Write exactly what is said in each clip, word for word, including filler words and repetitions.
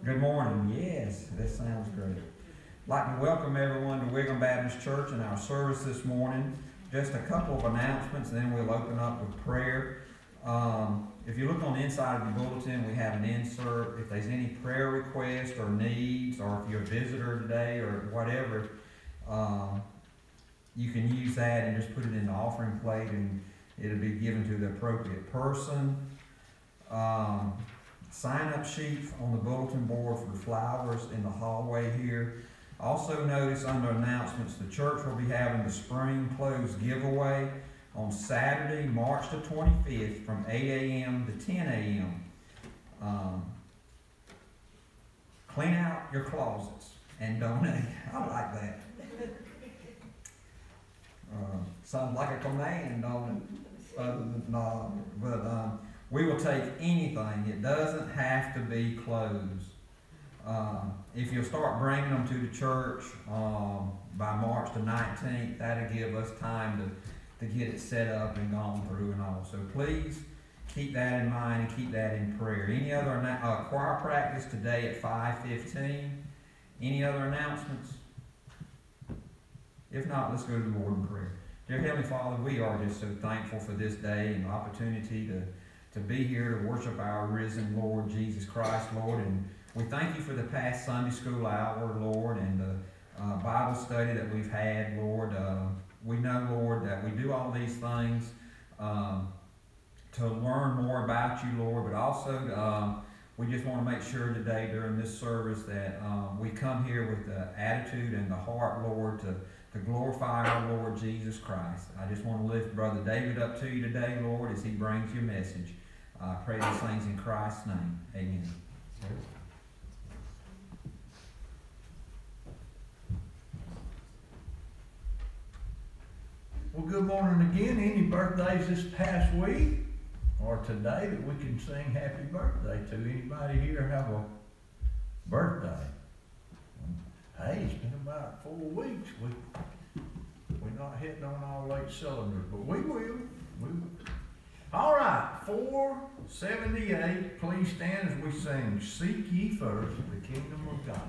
Good morning. Yes, that sounds great. I'd like to welcome everyone to Wiggum Baptist Church in our service this morning. Just a couple of announcements, and then we'll open up with prayer. Um, if you look on the inside of the bulletin, we have an insert. If there's any prayer requests or needs, or if you're a visitor today or whatever, um, you can use that and just put it in the offering plate, and it'll be given to the appropriate person. Um, sign-up sheet on the bulletin board for the flowers in the hallway here. Also notice under announcements, the church will be having the spring clothes giveaway on Saturday, March the twenty-fifth from eight a.m. to ten a.m. Um, clean out your closets and donate. I like that. Uh, sounds like a command, don't it? Uh, no, but um, we will take anything. It doesn't have to be clothes. Um, if you'll start bringing them to the church um, by March the nineteenth, that'll give us time to, to get it set up and gone through and all. So please keep that in mind and keep that in prayer. Any other uh, choir practice today at five fifteen? Any other announcements? If not, let's go to the Lord in prayer. Dear Heavenly Father, we are just so thankful for this day and the opportunity to, to be here to worship our risen Lord Jesus Christ, Lord. And we thank you for the past Sunday school hour, Lord, and the uh, Bible study that we've had, Lord. Uh, we know, Lord, that we do all these things um, to learn more about you, Lord, but also um, we just want to make sure today during this service that um, we come here with the attitude and the heart, Lord, to, to glorify our Lord Jesus Christ. I just want to lift Brother David up to you today, Lord, as he brings your message. I uh, pray these things in Christ's name. Amen. Well, good morning again. Any birthdays this past week or today that we can sing happy birthday to? Anybody here have a birthday? Hey, it's been about four weeks. We, we're not hitting on all eight cylinders, but we will. We will. All right, four seventy-eight. Please stand as we sing, Seek Ye First the Kingdom of God.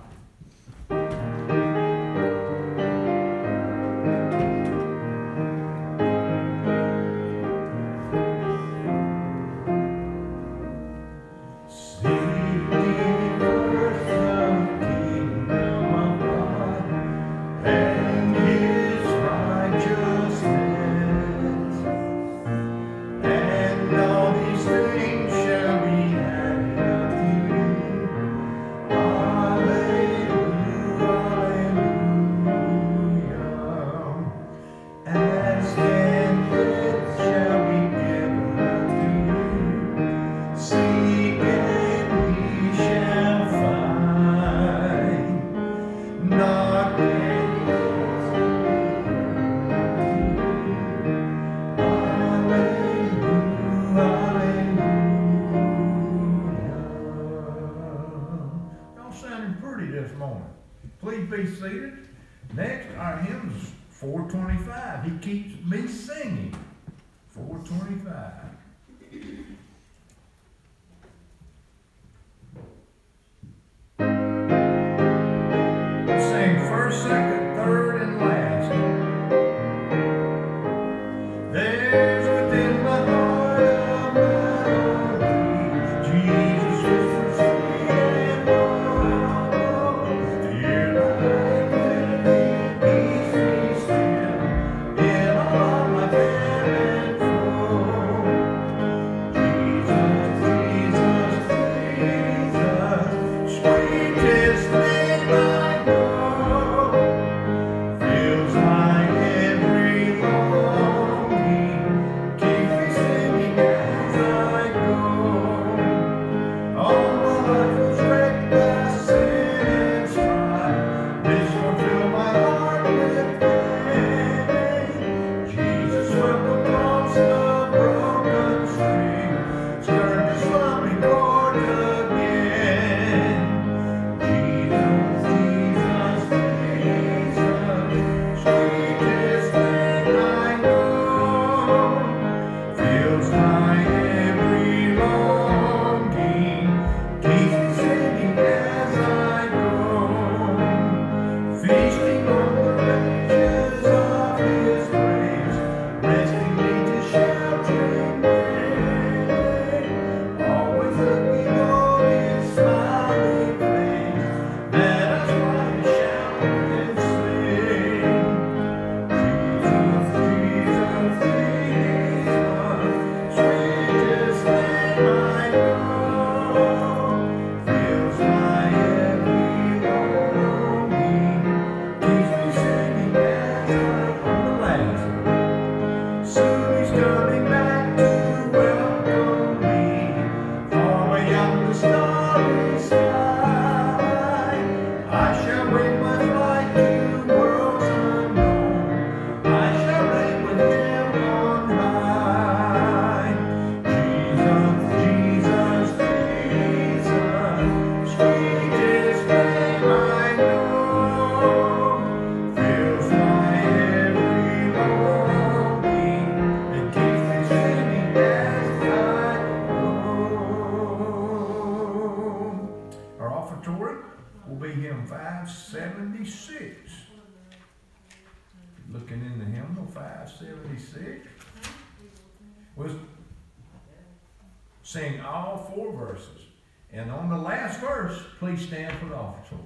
four twenty-five. He keeps me singing. four twenty-five. We'll sing first, second, third, and last. There's within my heart a melody. Jesus is the sweet and warm. Dear life, will be peace still in all my pain and flow. Jesus, Jesus, Jesus, sweetest name I know. offertory will be hymn five seventy-six. Looking in the hymnal, five seventy-six. We'll sing all four verses. And on the last verse, please stand for the offertory.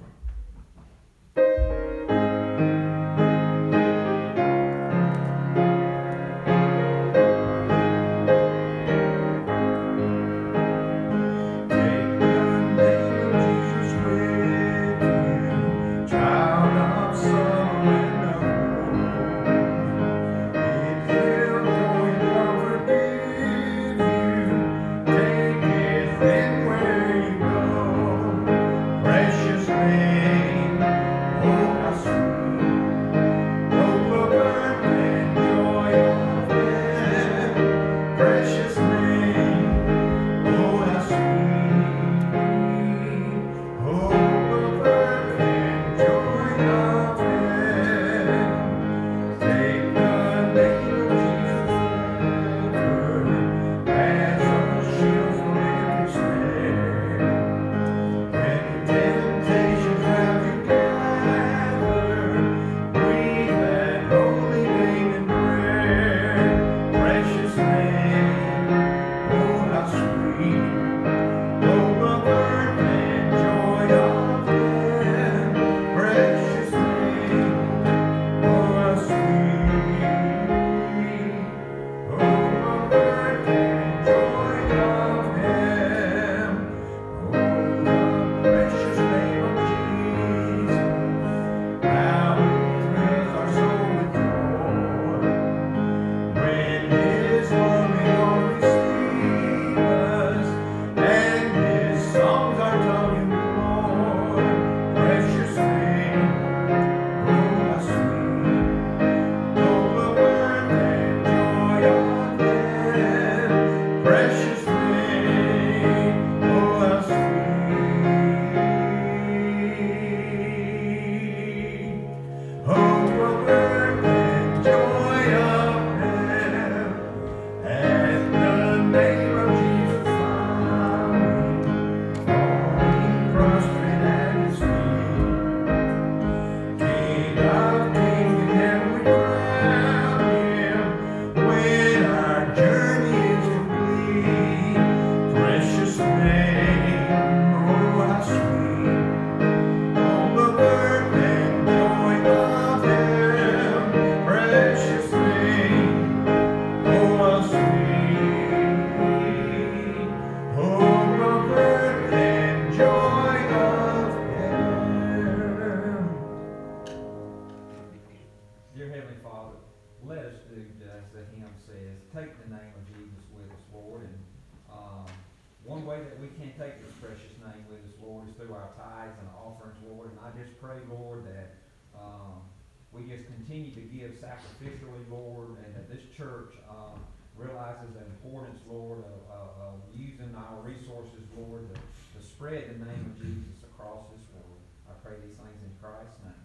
Continue to give sacrificially, Lord, and that this church um, realizes the importance, Lord, of, of, of using our resources, Lord, to, to spread the name of Jesus across this world. I pray these things in Christ's name.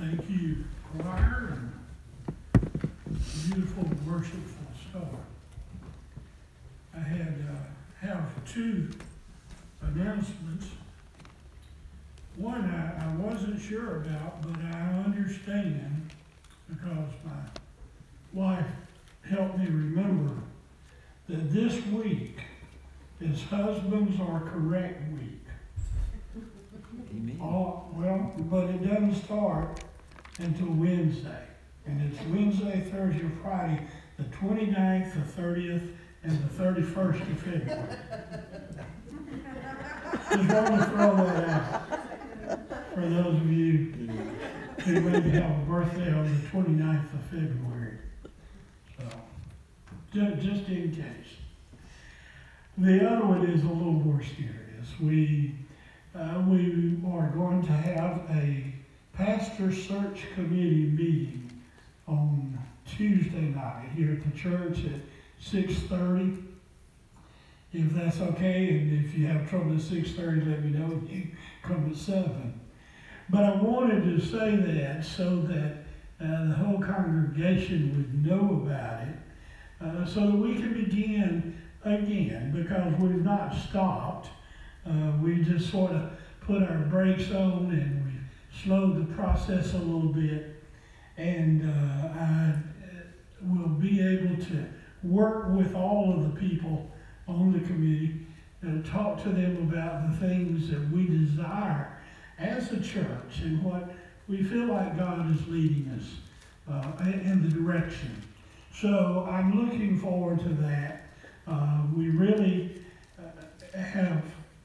Thank you, choir, and beautiful, worshipful start. I had uh, have two announcements. One I, I wasn't sure about, but I understand because my wife helped me remember that this week is Husbands Are Correct Week. Amen. All, well, but it doesn't start until Wednesday. And it's Wednesday, Thursday, Friday, the twenty-ninth, the thirtieth, and the thirty-first of February. Just want to throw that out for those of you who maybe have a birthday on the twenty-ninth of February. So, ju- just in case. The other one is a little more serious. We Uh, we are going to have a pastor search committee meeting on Tuesday night here at the church at six thirty. If that's okay, and if you have trouble at six thirty, let me know. You can come at seven. But I wanted to say that so that uh, the whole congregation would know about it, uh, so that we can begin again, because we've not stopped. Uh, we just sort of put our brakes on and we slowed the process a little bit. And uh, I will be able to work with all of the people on the committee and talk to them about the things that we desire as a church and what we feel like God is leading us uh, in the direction. So I'm looking forward to that. Uh, we really uh, have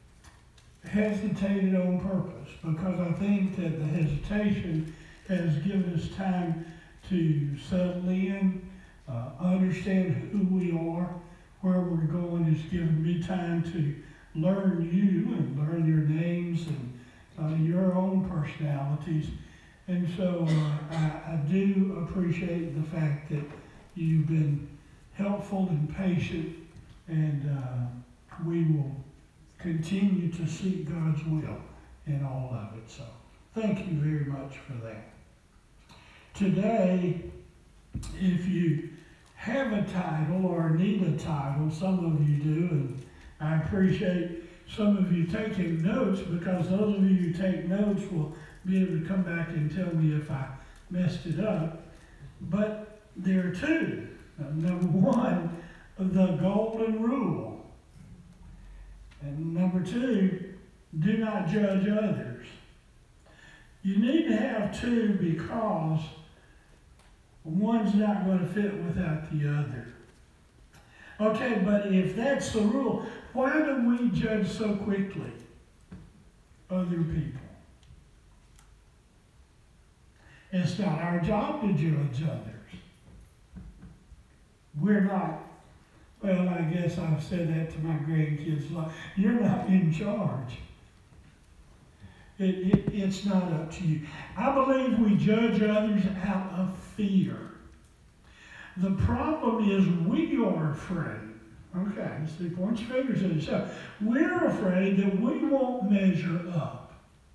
hesitated on purpose because I think that the hesitation has given us time to settle in, uh, understand who we are, where we're going. It's given me time to learn you and learn your names and uh, your own personalities. And so uh, I, I do appreciate the fact that you've been helpful and patient, and uh, we will continue to seek God's will in all of it. So thank you very much for that. Today, if you have a title or need a title, some of you do, and I appreciate some of you taking notes, because those of you who take notes will be able to come back and tell me if I messed it up. But there are two. Uh, number one, the golden rule. And number two, do not judge others. You need to have two because one's not going to fit without the other. Okay, but if that's the rule, why do we judge so quickly other people? It's not our job to judge others. We're not. Well, I guess I've said that to my grandkids. Like, you're not in charge. It, it, it's not up to you. I believe we judge others out of fear. The problem is we are afraid. Okay, see, point your fingers at yourself. We're afraid that we won't measure up.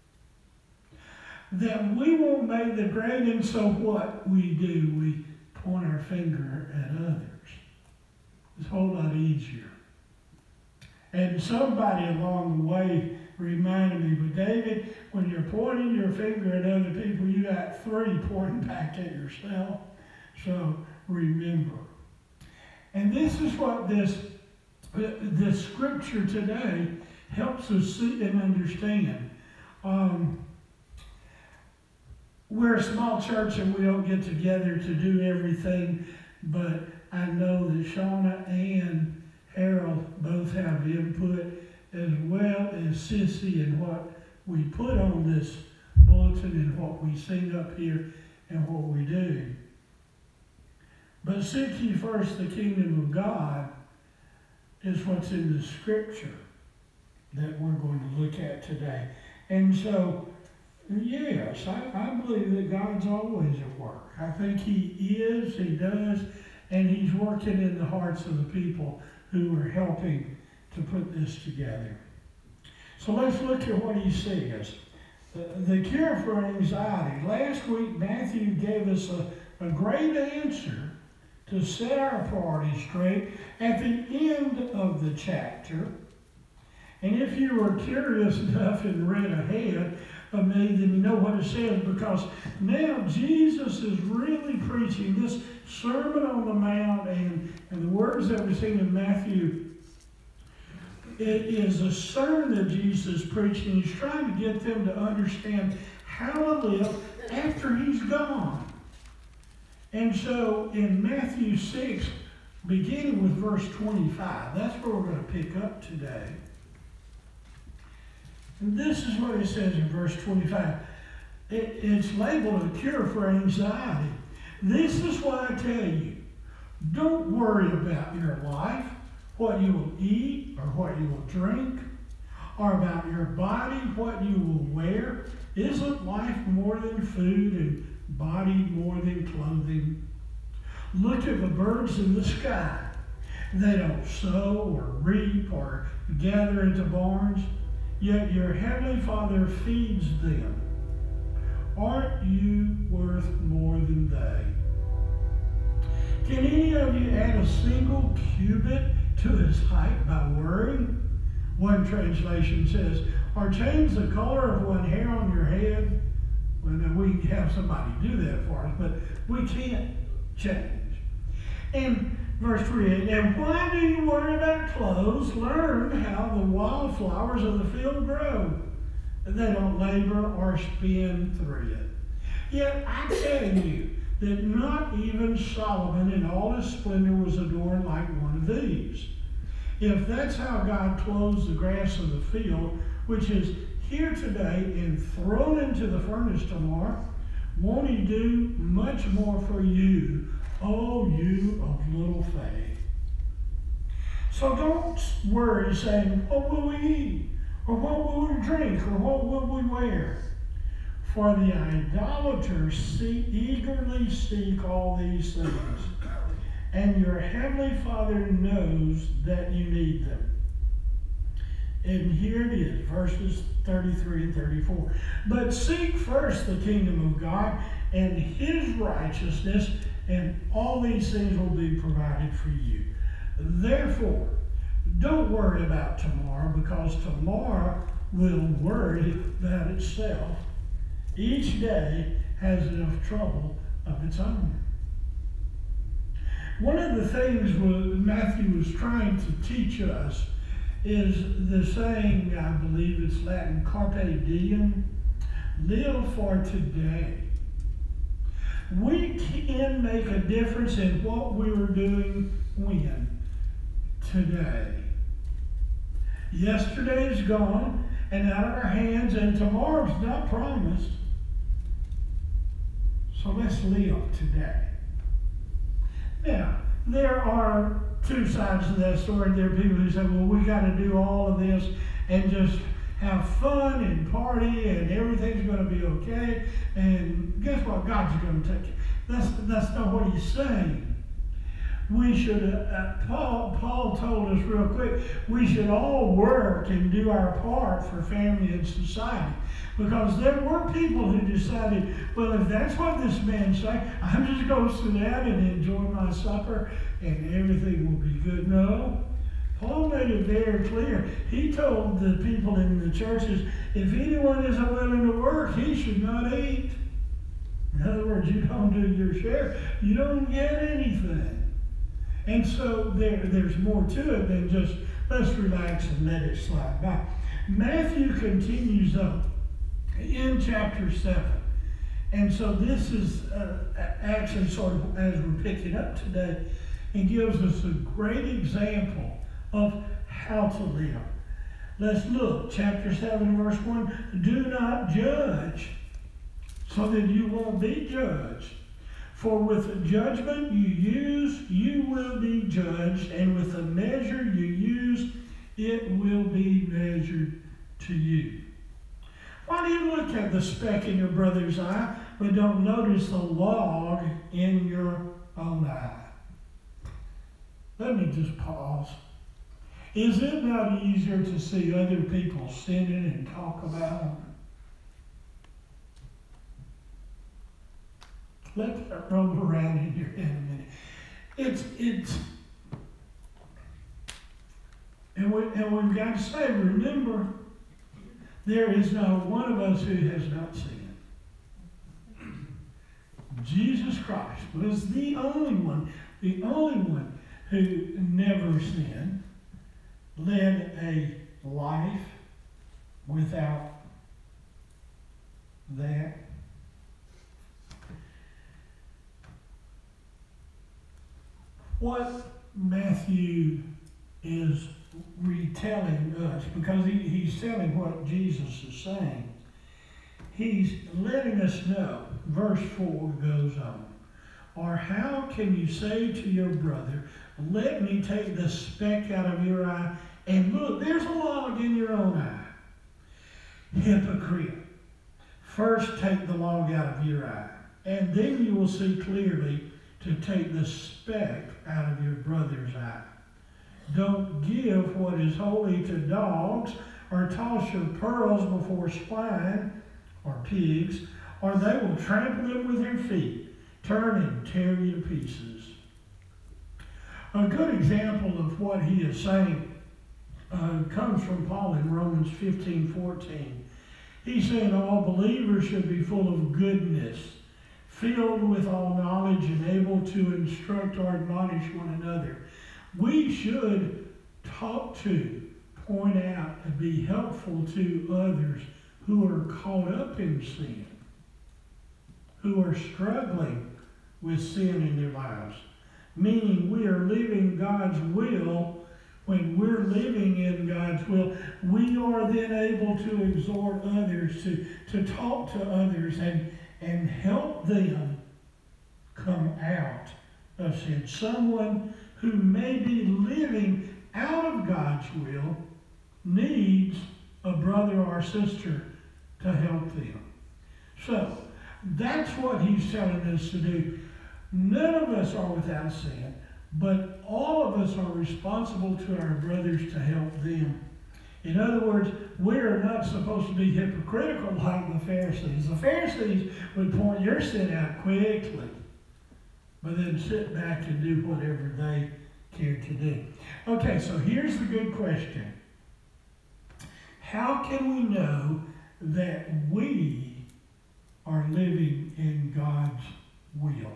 That we won't make the grade, and so what we do, we point our finger at others. It's a whole lot easier. And somebody along the way reminded me, but David, when you're pointing your finger at other people, you got three pointing back at yourself. So remember. And this is what this, this scripture today helps us see and understand. Um, we're a small church and we don't get together to do everything, but I know that Shauna and Harold both have input, as well as Sissy, in what we put on this bulletin and what we sing up here and what we do. But seek ye first the kingdom of God is what's in the scripture that we're going to look at today. And so, yes, I, I believe that God's always at work. I think He is, He does, and He's working in the hearts of the people who are helping to put this together. So let's look at what He says. The cure for anxiety. Last week, Matthew gave us a, a great answer to set our priorities straight at the end of the chapter. And if you were curious enough and read ahead of me, then you know what it says, because now Jesus is really preaching this Sermon on the Mount, and, and the words that we've seen in Matthew. It is a sermon that Jesus is preaching. He's trying to get them to understand how to live after he's gone. And so in Matthew six, beginning with verse twenty-five, that's where we're going to pick up today. And this is what it says in verse twenty-five. It, it's labeled a cure for anxiety. This is what I tell you. Don't worry about your life, what you will eat or what you will drink, or about your body, what you will wear. Isn't life more than food and body more than clothing? Look at the birds in the sky. They don't sow or reap or gather into barns, yet your heavenly Father feeds them. Aren't you worth more than they? Can any of you add a single cubit to his height by worrying? One translation says, or change the color of one hair on your head. Well, now we have somebody do that for us, but we can't change. And verse twenty-eight, and why do you worry about clothes? Learn how the wildflowers of the field grow. They don't labor or spin thread. Yet I tell you that not even Solomon in all his splendor was adorned like one of these. If that's how God clothes the grass of the field, which is here today and thrown into the furnace tomorrow, won't he do much more for you, oh you of little faith? So don't worry saying, what will we eat? Or what will we drink? Or what will we wear? For the idolaters see, eagerly seek all these things, and your heavenly Father knows that you need them. And here it is, verses thirty-three and thirty-four. But seek first the kingdom of God and his righteousness, and all these things will be provided for you. Therefore, don't worry about tomorrow, because tomorrow will worry about itself. Each day has enough trouble of its own. One of the things Matthew was trying to teach us is the saying, I believe it's Latin, carpe diem, live for today. We can make a difference in what we were doing when? Today. Yesterday's gone and out of our hands, and tomorrow's not promised. So let's live today. Now, there are two sides to that story. There are people who say, well, we got to do all of this and just have fun and party and everything's going to be okay. And guess what? God's going to take it. That's, that's not what he's saying. We should, uh, Paul, Paul told us real quick, we should all work and do our part for family and society. Because there were people who decided, well, if that's what this man's saying, I'm just going to sit down and enjoy my supper and everything will be good. No. Paul made it very clear. He told the people in the churches, if anyone isn't willing to work, he should not eat. In other words, you don't do your share, you don't get anything. And so there, there's more to it than just, let's relax and let it slide by. Matthew continues up in chapter seven. And so this is uh, actually sort of, as we're picking up today, it gives us a great example of how to live. Let's look, chapter seven, verse one. Do not judge, so that you won't be judged. For with the judgment you use, you will be judged, and with the measure you use, it will be measured to you. Why do you look at the speck in your brother's eye, but don't notice the log in your own eye? Let me just pause. Is it not easier to see other people sinning and talk about them? let that roll around in your head a minute. It's, it's, and, we, and we've got to say, remember, there is not one of us who has not sinned. Jesus Christ was the only one, the only one who never sinned, led a life without that. What Matthew is retelling us, because he, he's telling what Jesus is saying, he's letting us know, verse four goes on, or how can you say to your brother, let me take the speck out of your eye, and look, there's a log in your own eye. Hypocrite. First take the log out of your eye, and then you will see clearly to take the speck out of your brother's eye. Don't give what is holy to dogs, or toss your pearls before swine or pigs, or they will trample them with their feet, turn and tear you to pieces. A good example of what he is saying uh, comes from Paul in Romans fifteen fourteen. He's saying all believers should be full of goodness, filled with all knowledge, and able to instruct or admonish one another. We should talk to, point out, and be helpful to others who are caught up in sin, who are struggling with sin in their lives. Meaning we are living God's will. When we're living in God's will, we are then able to exhort others, to, to talk to others, and, and help them come out of sin. Someone who may be living out of God's will needs a brother or sister to help them. So, that's what he's telling us to do. None of us are without sin, but all of us are responsible to our brothers to help them. In other words, we are not supposed to be hypocritical like the Pharisees. The Pharisees would point your sin out quickly, but then sit back and do whatever they cared to do. Okay, so here's the good question. How can we know that we are living in God's will?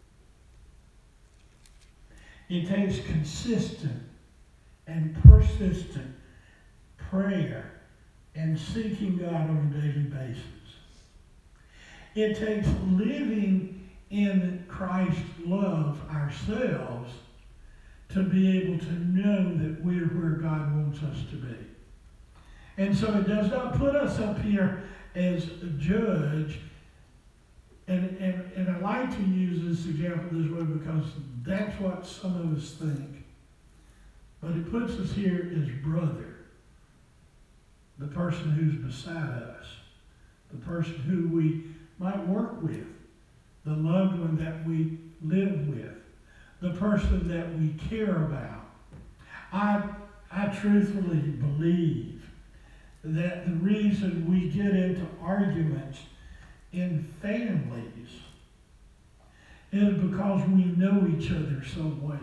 It takes consistent and persistent prayer and seeking God on a daily basis. It takes living in Christ's love ourselves to be able to know that we're where God wants us to be. And so it does not put us up here as a judge. And, and, and I like to use this example this way because that's what some of us think. But it puts us here as brother, the person who's beside us, the person who we might work with, the loved one that we live with, the person that we care about. I, I truthfully believe that the reason we get into arguments in families is because we know each other so well.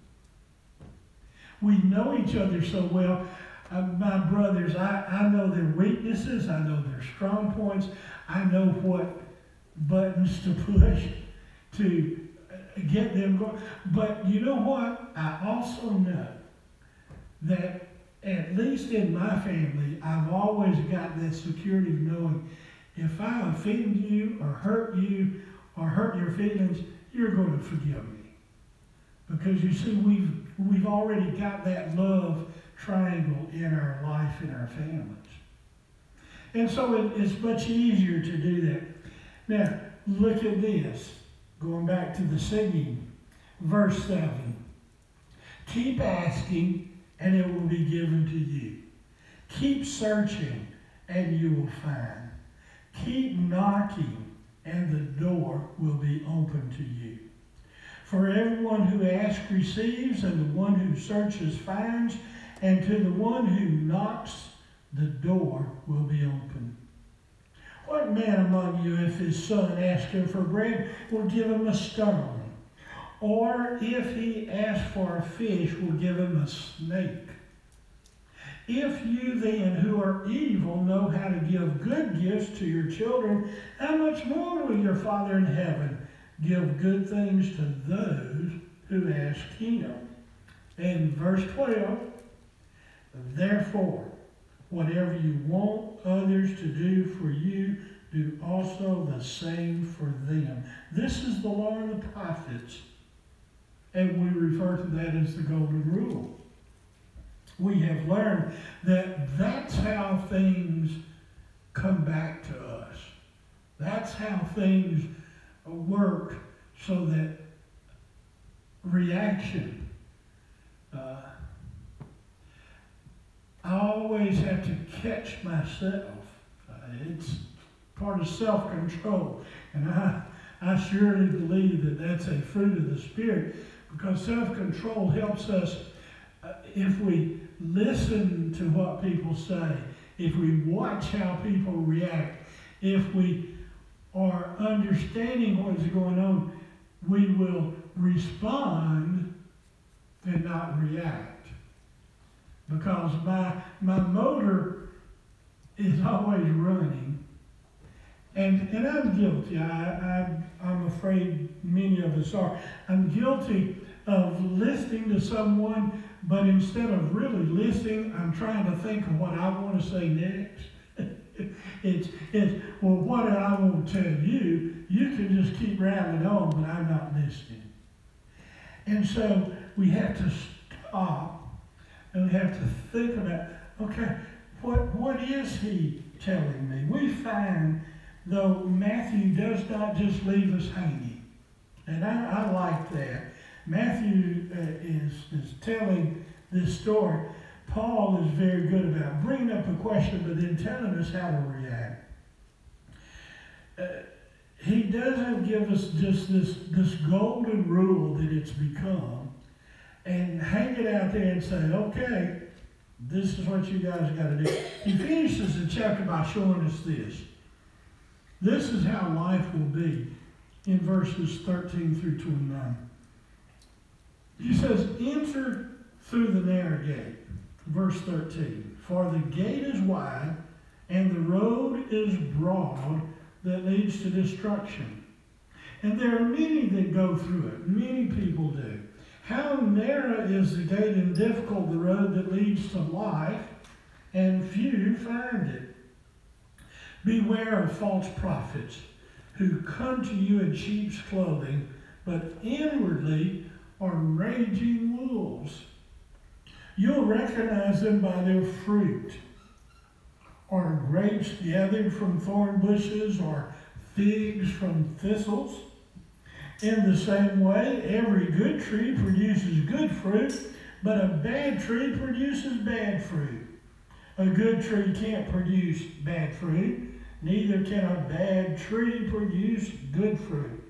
We know each other so well. Uh, my brothers, I, I know their weaknesses. I know their strong points. I know what buttons to push to get them going. But you know what? I also know that at least in my family, I've always got that security of knowing if I offend you or hurt you or hurt your feelings, you're going to forgive me. Because you see, we've we've already got that love triangle in our life, in our families. And so it, it's much easier to do that. Now, look at this. Going back to the singing, verse seven. Keep asking, and it will be given to you. Keep searching, and you will find. Keep knocking, and the door will be open to you. For everyone who asks receives, and the one who searches finds, and to the one who knocks, the door will be open. What what man among you, if his son asks him for bread, will give him a stone? Or if he asks for a fish, will give him a snake? If you then, who are evil, know how to give good gifts to your children, how much more will your Father in heaven give good things to those who ask him? And verse twelve, therefore, whatever you want others to do for you, do also the same for them. This is the law and the prophets, and we refer to that as the golden rule. We have learned that that's how things come back to us. That's how things work, so that reaction, uh, I always have to catch myself. Uh, it's part of self-control. And I, I surely believe that that's a fruit of the Spirit, because self-control helps us uh, if we listen to what people say, if we watch how people react, if we are understanding what's going on, we will respond and not react. Because my, my motor is always running. And, and I'm guilty. I, I, I'm afraid many of us are. I'm guilty of listening to someone, but instead of really listening, I'm trying to think of what I want to say next. it's, it's, well, what do I want to tell you? You can just keep rattling on, but I'm not listening. And so we have to stop, and we have to think about, okay, what what is he telling me? We find, though, Matthew does not just leave us hanging. And I, I like that. Matthew uh, is, is telling this story. Paul is very good about bringing up a question, but then telling us how to react. Uh, he doesn't give us just this, this golden rule that it's become and hang it out there and say, okay, this is what you guys got to do. He finishes the chapter by showing us this. This is how life will be in verses thirteen through twenty-nine. He says, enter through the narrow gate. Verse thirteen. For the gate is wide and the road is broad that leads to destruction. And there are many that go through it. Many people do. How narrow is the gate and difficult the road that leads to life, and few find it. Beware of false prophets who come to you in sheep's clothing, but inwardly are raging wolves. You'll recognize them by their fruit. Are grapes gathered from thorn bushes, or figs from thistles? In the same way, every good tree produces good fruit, but a bad tree produces bad fruit. A good tree can't produce bad fruit, neither can a bad tree produce good fruit.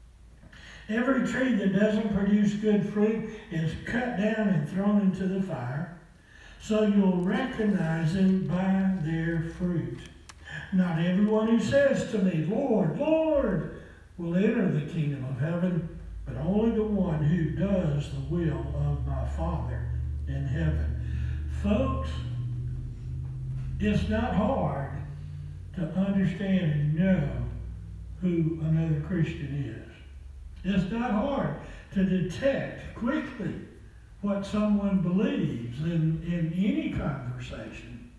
Every tree that doesn't produce good fruit is cut down and thrown into the fire. So you'll recognize them by their fruit. Not everyone who says to me, Lord, Lord, will enter the kingdom of heaven, but only the one who does the will of my Father in heaven. Folks, it's not hard to understand and know who another Christian is. It's not hard to detect quickly what someone believes in, in any conversation.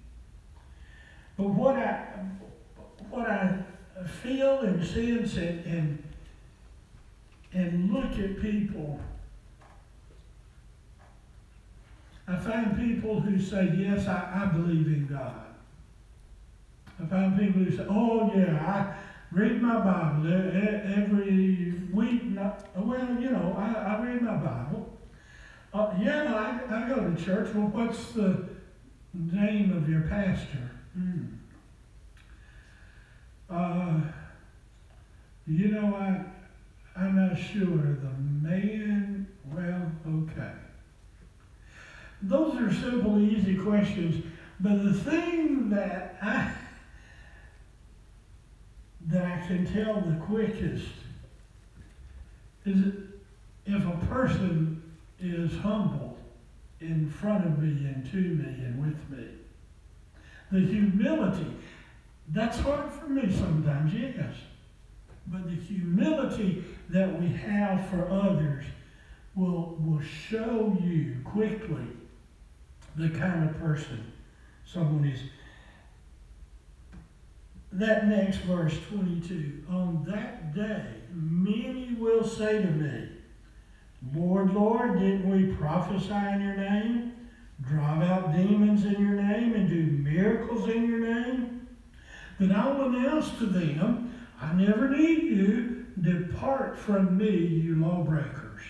But what I what I feel and sense and, and, and look at people, I find people who say, yes, I, I believe in God. I find people who say, oh yeah, I read my Bible every week. Well, you know, I, I read my Bible. Uh, yeah, I, I go to church. Well, what's the name of your pastor? Hmm. Uh, you know, I, I'm not sure. The man, well, okay. Those are simple, easy questions. But the thing that I I can tell the quickest is if a person is humble in front of me and to me and with me. The humility, that's hard for me sometimes, yes. But the humility that we have for others will, will show you quickly the kind of person someone is. That next verse, twenty-two, on that day, many will say to me, Lord, Lord, didn't we prophesy in your name, drive out demons in your name, and do miracles in your name? Then I will announce to them, I never knew you. Depart from me, you lawbreakers.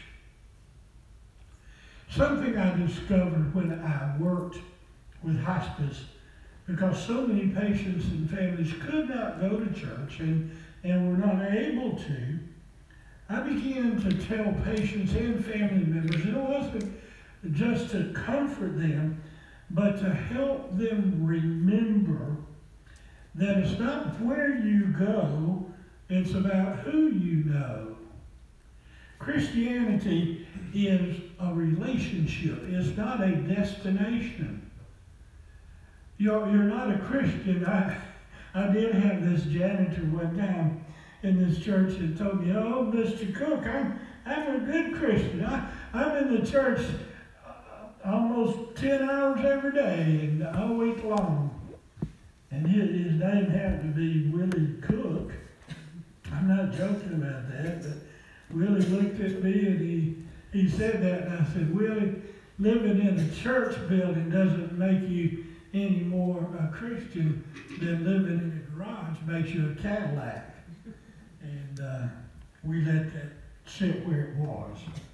Something I discovered when I worked with hospice, because so many patients and families could not go to church and, and were not able to, I began to tell patients and family members, and it wasn't just to comfort them, but to help them remember that it's not where you go, it's about who you know. Christianity is a relationship. It's not a destination. You're, you're not a Christian. I, I did have this janitor one time in this church that told me, oh, Mister Cook, I'm, I'm a good Christian. I, I'm in the church almost ten hours every day and all week long. And his, his name happened to be Willie Cook. I'm not joking about that, but Willie looked at me and he, he said that, and I said, Willie, living in a church building doesn't make you any more a Christian than living in a garage makes you a Cadillac. And uh, we let that sit where it was.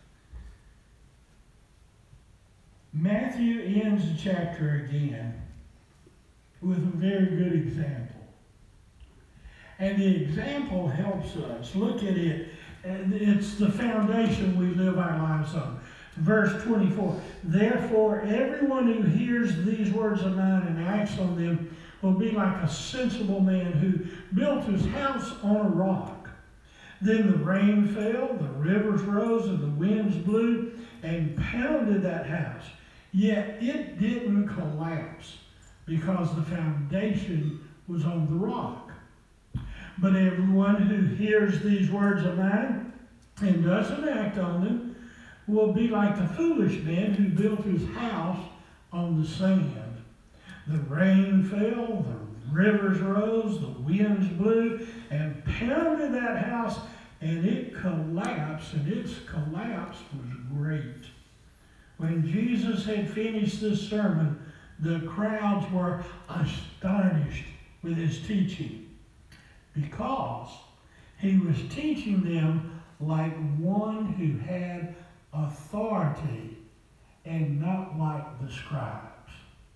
Matthew ends the chapter again with a very good example. And the example helps us. Look at it. It's the foundation we live our lives on. Verse twenty-four, therefore everyone who hears these words of mine and acts on them will be like a sensible man who built his house on a rock. Then the rain fell, the rivers rose, and the winds blew and pounded that house. Yet it didn't collapse because the foundation was on the rock. But everyone who hears these words of mine and doesn't act on them will be like the foolish man who built his house on the sand. The rain fell, the rivers rose, the winds blew, and pounded that house, and it collapsed, and its collapse was great. When Jesus had finished this sermon, the crowds were astonished with his teaching, because he was teaching them like one who had authority and not like the scribes.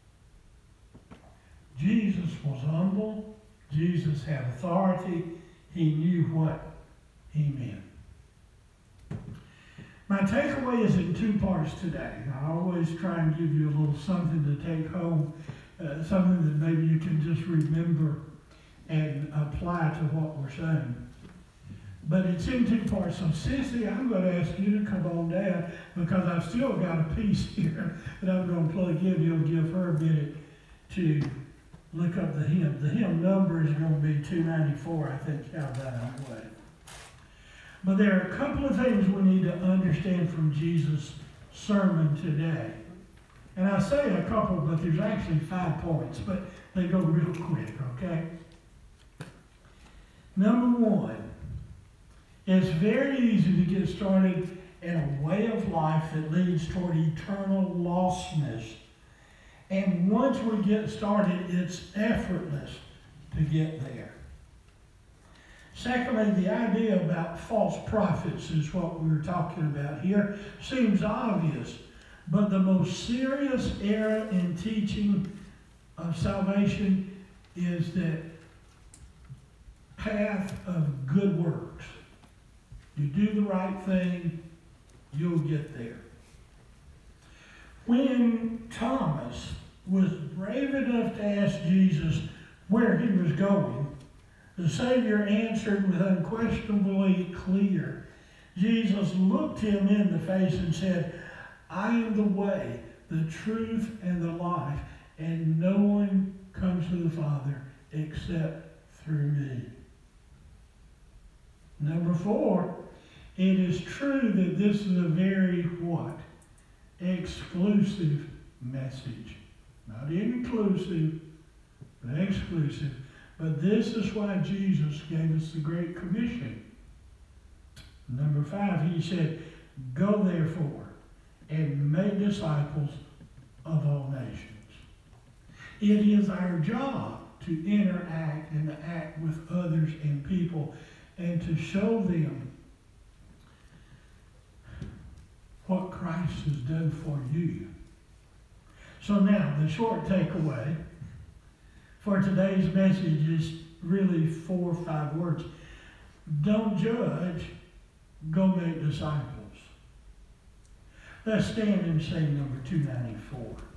Jesus was humble. Jesus had authority. He knew what he meant. My takeaway is in two parts today. I always try and give you a little something to take home, uh, something that maybe you can just remember and apply to what we're saying. But it's in two parts. So, Sissy, I'm going to ask you to come on down because I've still got a piece here that I'm going to plug in. You'll give her a minute to look up the hymn. The hymn number is going to be two ninety-four, I think, how that way. But there are a couple of things we need to understand from Jesus' sermon today. And I say a couple, but there's actually five points, but they go real quick, okay? Number one, it's very easy to get started in a way of life that leads toward eternal lostness. And once we get started, it's effortless to get there. Secondly, the idea about false prophets is what we were talking about here. Seems obvious, but the most serious error in teaching of salvation is that path of good works. You do the right thing, you'll get there. When Thomas was brave enough to ask Jesus where he was going, The Savior answered with unquestionably clear. Jesus looked him in the face and said, I am the way, the truth, and the life, and no one comes to the Father except through me. Number four, it is true that this is a very what? Exclusive message. Not inclusive, but exclusive. But this is why Jesus gave us the Great Commission. Number five, he said, go therefore and make disciples of all nations. It is our job to interact and to act with others and people and to show them what Christ has done for you. So now, the short takeaway for today's message is really four or five words. Don't judge, go make disciples. Let's stand and sing number two ninety-four.